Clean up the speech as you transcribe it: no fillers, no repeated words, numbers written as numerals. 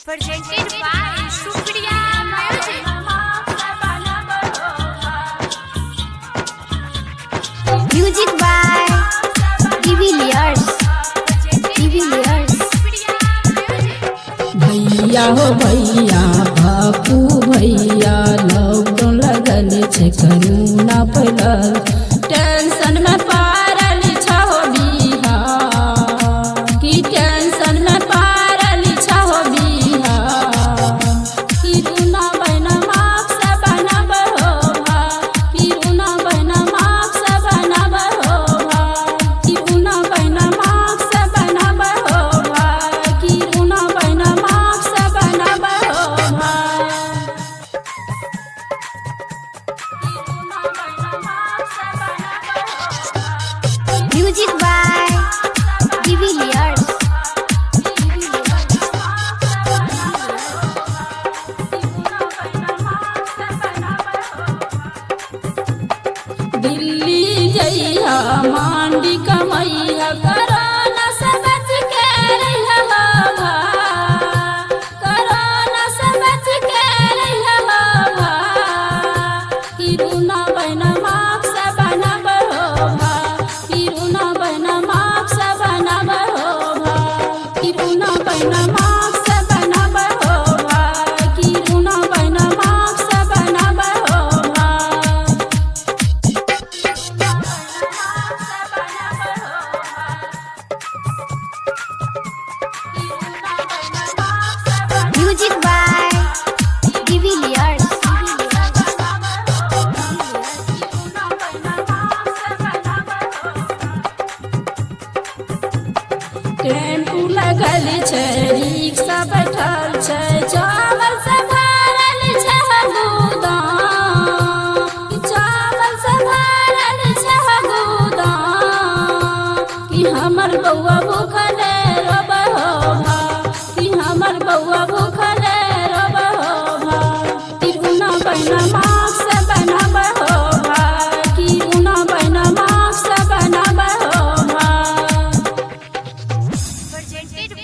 presented by Supriya Music. Music by Divilliers. भैया हो भैया बापू भैया लॉकडाउन लगल छे करोना फैलल टेंशन में पारल छहो बिहार की टेंशन में पारल छहो बिहार की रूना बहना मास्क बनब हो भाई की रूना बहना मास्क बनब हो भाई की रूना बहना मास्क बनब हो भाई की रूना बहना Music by Divilliers. दिल्ली जइहा मांडी कमैया कोरोना से बच के रहिहा भाई कोरोना से बच के रहिहा भाई की रूना बहना मास्क बनब हो भाई की रूना बहना मास्क बनब हो भाई की रूना बहना मास्क बनब हो भाई की रूना बहना मास्क बनब हो भाई Music by Divilliers. टेम्पू लगल छै रिक्शा बैठल छै